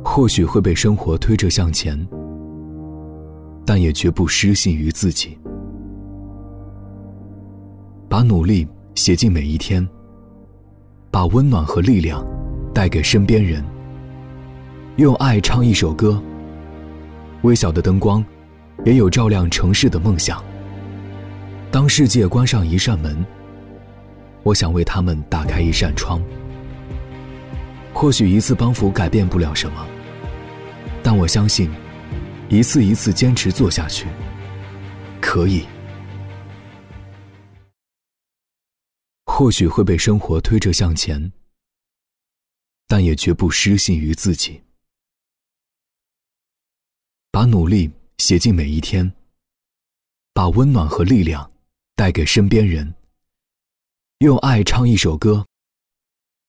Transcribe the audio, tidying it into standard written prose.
或许会被生活推着向前，但也绝不失信于自己。把努力写进每一天，把温暖和力量带给身边人，用爱唱一首歌。微小的灯光也有照亮城市的梦想。当世界关上一扇门，我想为他们打开一扇窗。或许一次帮扶改变不了什么，但我相信一次一次坚持做下去，可以。或许会被生活推着向前，但也绝不失信于自己。把努力写进每一天，把温暖和力量带给身边人，用爱唱一首歌。